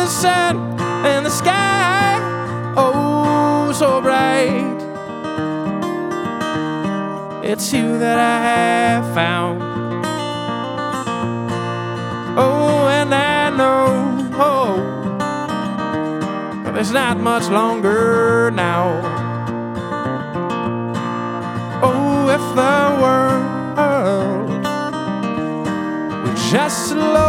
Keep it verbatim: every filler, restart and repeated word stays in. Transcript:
the sun and the sky, oh so bright. It's you that I have found. Oh, and I know, oh, there's not much longer now. Oh, if the world would just slow